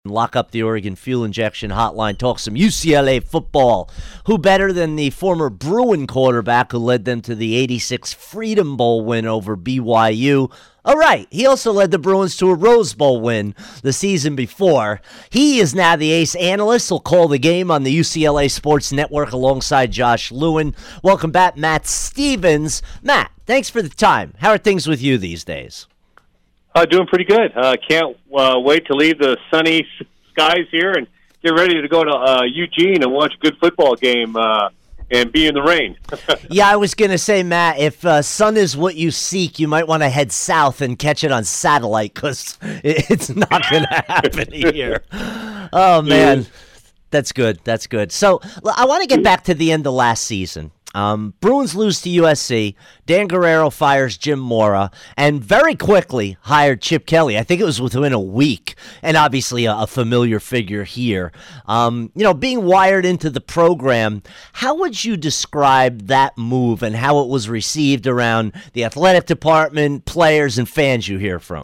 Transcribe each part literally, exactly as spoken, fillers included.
Lock up the Oregon Fuel Injection Hotline, talk some U C L A football. Who better than the former Bruin quarterback who led them to the eighty-six Freedom Bowl win over B Y U? All right, he also led the Bruins to a Rose Bowl win the season before. He is now the ace analyst. He'll call the game on the U C L A Sports Network alongside Josh Lewin. Welcome back, Matt Stevens. Matt, thanks for the time. How are things with you these days? Uh, doing pretty good. Uh, can't uh, wait to leave the sunny skies here and get ready to go to uh, Eugene and watch a good football game uh, and be in the rain. Yeah, I was going to say, Matt, if uh, sun is what you seek, you might want to head south and catch it on satellite because it's not going to happen here. Oh, man. That's good. That's good. So I want to get back to the end of last season. Um, Bruins lose to U S C. Dan Guerrero fires Jim Mora and very quickly hired Chip Kelly. I think it was within a week, and obviously a, a familiar figure here. Um, you know, being wired into the program, how would you describe that move and how it was received around the athletic department, players, and fans you hear from?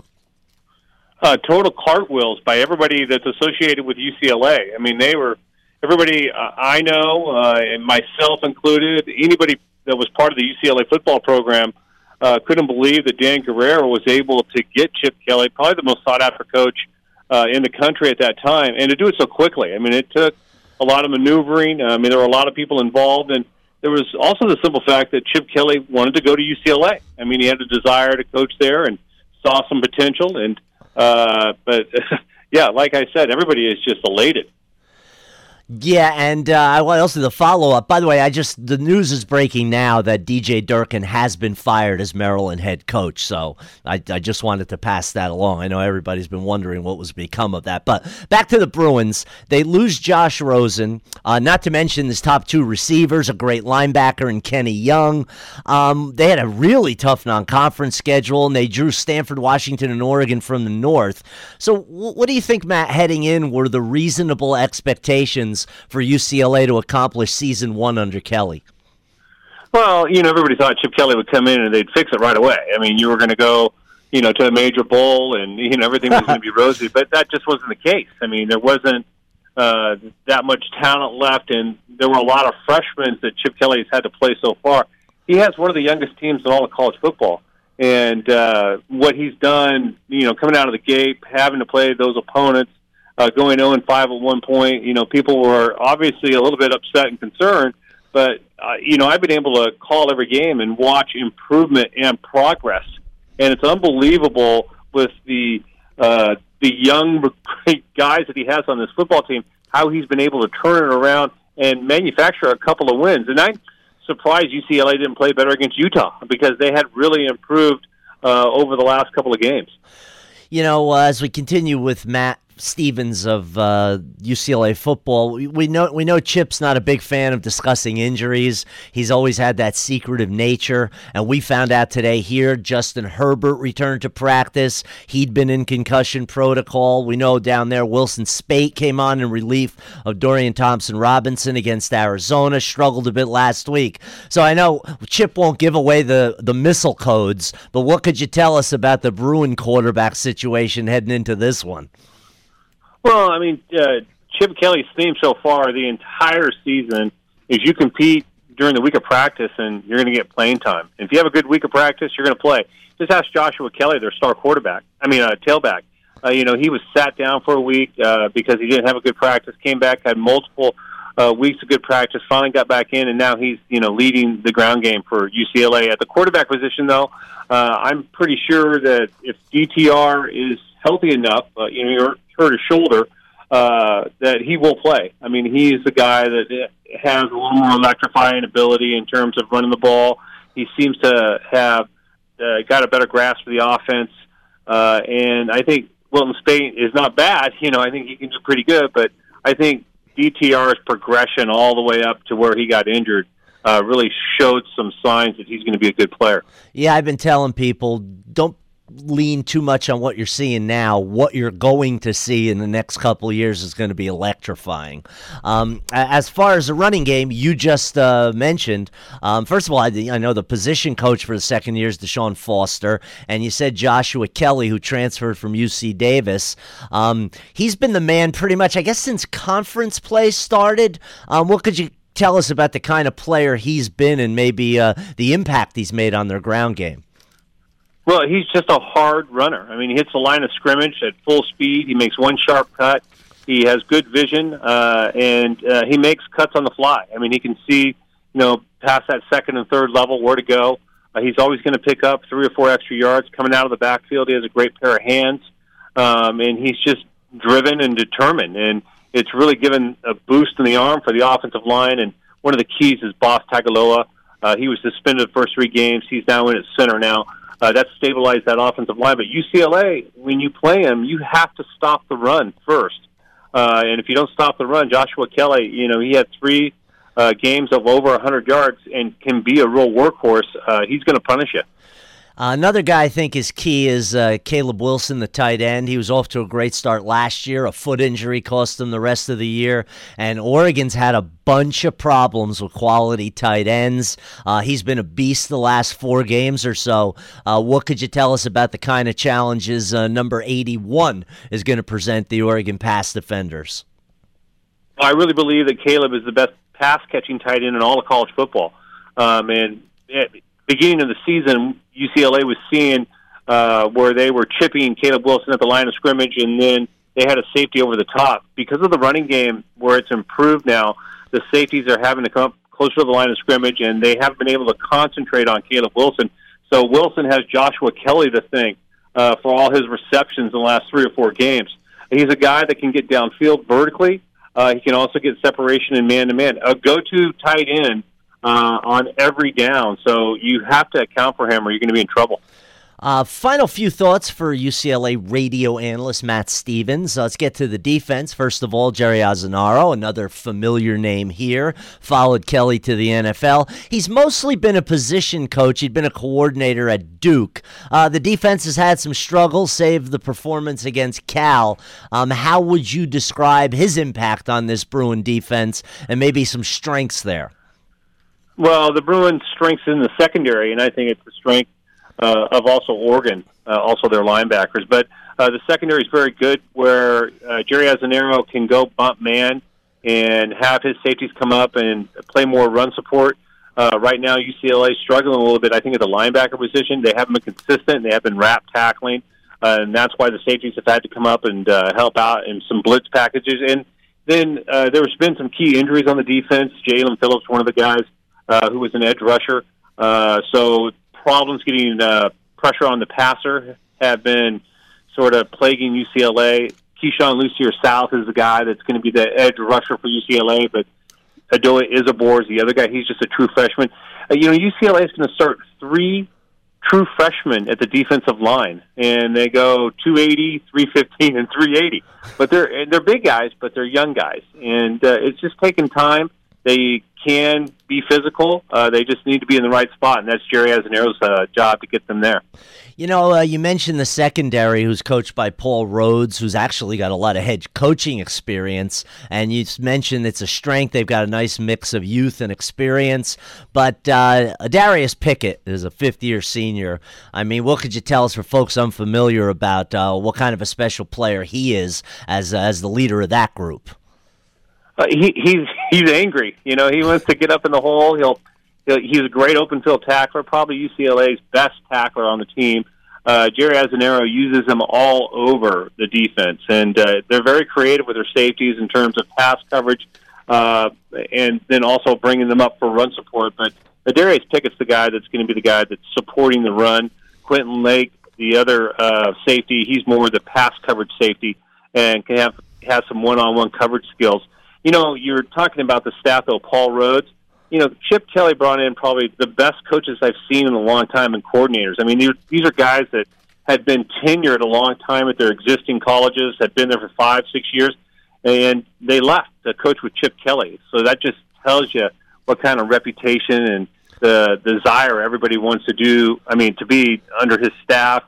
Uh, total cartwheels by everybody that's associated with U C L A. I mean, they were everybody uh, I know, uh, and myself included, anybody that was part of the U C L A football program uh, couldn't believe that Dan Guerrero was able to get Chip Kelly, probably the most sought-after coach uh, in the country at that time, and to do it so quickly. I mean, it took a lot of maneuvering. I mean, there were a lot of people involved, and there was also the simple fact that Chip Kelly wanted to go to U C L A. I mean, he had a desire to coach there and saw some potential, and uh, but, yeah, like I said, everybody is just elated. Yeah, and uh, what else is the follow-up? By the way, I just the news is breaking now that D J Durkin has been fired as Maryland head coach, so I, I just wanted to pass that along. I know everybody's been wondering what was become of that. But back to the Bruins. They lose Josh Rosen, uh, not to mention his top two receivers, a great linebacker in Kenny Young. Um, they had a really tough non-conference schedule, and they drew Stanford, Washington, and Oregon from the north. So w- what do you think, Matt, heading in were the reasonable expectations for U C L A to accomplish season one under Kelly? Well, you know, everybody thought Chip Kelly would come in and they'd fix it right away. I mean, you were going to go, you know, to a major bowl and, you know, everything was going to be rosy, but that just wasn't the case. I mean, there wasn't uh, that much talent left, and there were a lot of freshmen that Chip Kelly has had to play so far. He has one of the youngest teams in all of college football, and uh, what he's done, you know, coming out of the gate, having to play those opponents, Uh, going oh and five at one point, you know, people were obviously a little bit upset and concerned, but, uh, you know, I've been able to call every game and watch improvement and progress, and it's unbelievable with the uh, the young guys that he has on this football team, how he's been able to turn it around and manufacture a couple of wins. And I'm surprised U C L A didn't play better against Utah because they had really improved uh, over the last couple of games. You know, uh, as we continue with Matt Stevens of uh, U C L A football, we, we know we know Chip's not a big fan of discussing injuries. He's always had that secretive nature, and we found out today here Justin Herbert returned to practice. He'd been in concussion protocol. We know down there Wilson Speight came on in relief of Dorian Thompson-Robinson against Arizona, struggled a bit last week. So I know Chip won't give away the, the missile codes, but what could you tell us about the Bruin quarterback situation heading into this one? Well, I mean, uh, Chip Kelly's theme so far the entire season is you compete during the week of practice and you're going to get playing time. And if you have a good week of practice, you're going to play. Just ask Joshua Kelly, their star quarterback. I mean, uh, tailback. Uh, you know, he was sat down for a week uh, because he didn't have a good practice, came back, had multiple uh, weeks of good practice, finally got back in, and now he's, you know, leading the ground game for U C L A. At the quarterback position, though, uh, I'm pretty sure that if D T R is healthy enough, uh, you know, you're hurt his shoulder, uh, that he will play. I mean, he's a guy that has a little more electrifying ability in terms of running the ball. He seems to have uh, got a better grasp of the offense, uh, and I think Wilton Speight is not bad. You know, I think he can do pretty good, but I think D T R's progression all the way up to where he got injured uh, really showed some signs that he's going to be a good player. Yeah, I've been telling people, don't lean too much on what you're seeing now. What you're going to see in the next couple of years is going to be electrifying. Um, as far as the running game, you just uh, mentioned, um, first of all, I, I know the position coach for the second year is Deshaun Foster, and you said Joshua Kelly, who transferred from U C Davis. Um, he's been the man pretty much, I guess, since conference play started. Um, what could you tell us about the kind of player he's been and maybe uh, the impact he's made on their ground game? Well, he's just a hard runner. I mean, he hits the line of scrimmage at full speed. He makes one sharp cut. He has good vision, uh, and uh, he makes cuts on the fly. I mean, he can see, you know, past that second and third level where to go. Uh, he's always going to pick up three or four extra yards coming out of the backfield. He has a great pair of hands, um, and he's just driven and determined. And it's really given a boost in the arm for the offensive line. And one of the keys is Boss Tagaloa. Uh, he was suspended the first three games. He's now in at center now. Uh, that stabilized that offensive line. But U C L A, when you play him, you have to stop the run first. Uh, and if you don't stop the run, Joshua Kelly, you know, he had three uh, games of over one hundred yards and can be a real workhorse. Uh, he's going to punish you. Uh, another guy I think is key is uh, Caleb Wilson, the tight end. He was off to a great start last year. A foot injury cost him the rest of the year. And Oregon's had a bunch of problems with quality tight ends. Uh, he's been a beast the last four games or so. Uh, what could you tell us about the kind of challenges uh, number eighty-one is going to present the Oregon pass defenders? I really believe that Caleb is the best pass-catching tight end in all of college football. Um, and at the beginning of the season, U C L A was seeing uh, where they were chipping Caleb Wilson at the line of scrimmage, and then they had a safety over the top. Because of the running game, where it's improved now, the safeties are having to come up closer to the line of scrimmage, and they haven't been able to concentrate on Caleb Wilson. So Wilson has Joshua Kelly to thank uh, for all his receptions in the last three or four games. He's a guy that can get downfield vertically. Uh, he can also get separation in man-to-man. A go-to tight end Uh, on every down. So you have to account for him or you're going to be in trouble. Uh, final few thoughts for U C L A radio analyst Matt Stevens. Uh, let's get to the defense. First of all, Jerry Azzinaro, another familiar name here, followed Kelly to the N F L. He's mostly been a position coach. He'd been a coordinator at Duke. Uh, the defense has had some struggles, save the performance against Cal. Um, how would you describe his impact on this Bruin defense and maybe some strengths there? Well, the Bruins' strength's in the secondary, and I think it's the strength uh, of also Oregon, uh, also their linebackers. But uh, the secondary is very good, where uh, Jerry Azzinaro can go bump man and have his safeties come up and play more run support. Uh, right now, U C L A is struggling a little bit, I think, at the linebacker position. They haven't been consistent. They have been wrap tackling, uh, and that's why the safeties have had to come up and uh, help out in some blitz packages. And then uh, there's been some key injuries on the defense. Jalen Phillips, one of the guys, Uh, who was an edge rusher. Uh, so problems getting uh, pressure on the passer have been sort of plaguing U C L A. Keyshawn Lucier South is the guy that's going to be the edge rusher for U C L A, but Adoya Isabor is the other guy. He's just a true freshman. Uh, you know, U C L A is going to start three true freshmen at the defensive line, and they go two eighty, three fifteen, and three eighty. But they're they're big guys, but they're young guys, and uh, it's just taking time. They can be physical. Uh, they just need to be in the right spot, and that's Jerry Azzinaro's uh, job to get them there. You know, uh, you mentioned the secondary, who's coached by Paul Rhodes, who's actually got a lot of head coaching experience, and you mentioned it's a strength. They've got a nice mix of youth and experience, but uh, Darius Pickett is a fifth-year senior. I mean, what could you tell us for folks unfamiliar about uh, what kind of a special player he is as uh, as the leader of that group? Uh, he, he's he's angry. You know, he wants to get up in the hole. He'll, he'll he's a great open field tackler, probably U C L A's best tackler on the team. Uh, Jerry Azzinaro uses him all over the defense, and uh, they're very creative with their safeties in terms of pass coverage, uh, and then also bringing them up for run support. But uh, Darius Pickett's the guy that's going to be the guy that's supporting the run. Quentin Lake, the other uh, safety, he's more the pass coverage safety and can have has some one-on-one coverage skills. You know, you're talking about the staff, though, Paul Rhodes. You know, Chip Kelly brought in probably the best coaches I've seen in a long time and coordinators. I mean, these are guys that had been tenured a long time at their existing colleges, had been there for five, six years, and they left to coach with Chip Kelly. So that just tells you what kind of reputation and the desire everybody wants to do, I mean, to be under his staff and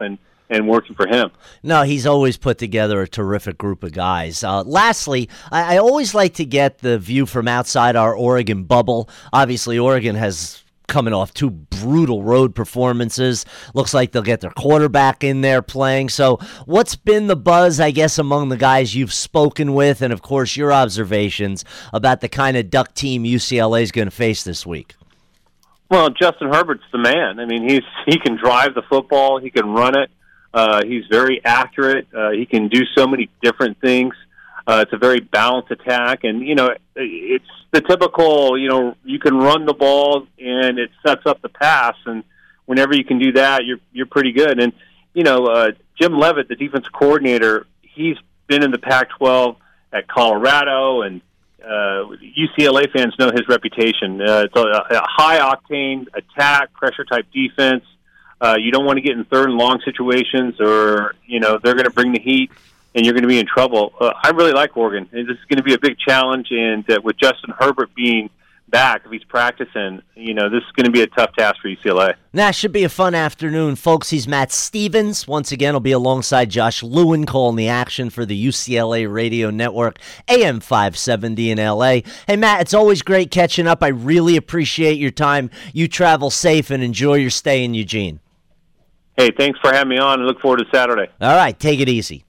and working for him. No, he's always put together a terrific group of guys. Uh, lastly, I, I always like to get the view from outside our Oregon bubble. Obviously, Oregon has coming off two brutal road performances. Looks like they'll get their quarterback in there playing. So what's been the buzz, I guess, among the guys you've spoken with, and, of course, your observations about the kind of Duck team U C L A is going to face this week? Well, Justin Herbert's the man. I mean, he's he can drive the football. He can run it. Uh, he's very accurate. Uh, he can do so many different things. Uh, it's a very balanced attack, and you know it's the typical. You know, you can run the ball, and it sets up the pass. And whenever you can do that, you're you're pretty good. And you know, uh, Jim Leavitt, the defensive coordinator, he's been in the Pac twelve at Colorado, and uh, U C L A fans know his reputation. Uh, it's a, a high octane attack, pressure type defense. Uh, you don't want to get in third and long situations, or you know they're going to bring the heat, and you're going to be in trouble. Uh, I really like Oregon, and this is going to be a big challenge. And uh, with Justin Herbert being back, if he's practicing, you know this is going to be a tough task for U C L A. That should be a fun afternoon, folks. He's Matt Stevens. Once again, he'll be alongside Josh Lewin calling the action for the U C L A Radio Network, A M five seventy in L A. Hey, Matt, it's always great catching up. I really appreciate your time. You travel safe and enjoy your stay in Eugene. Hey, thanks for having me on, and look forward to Saturday. All right, take it easy.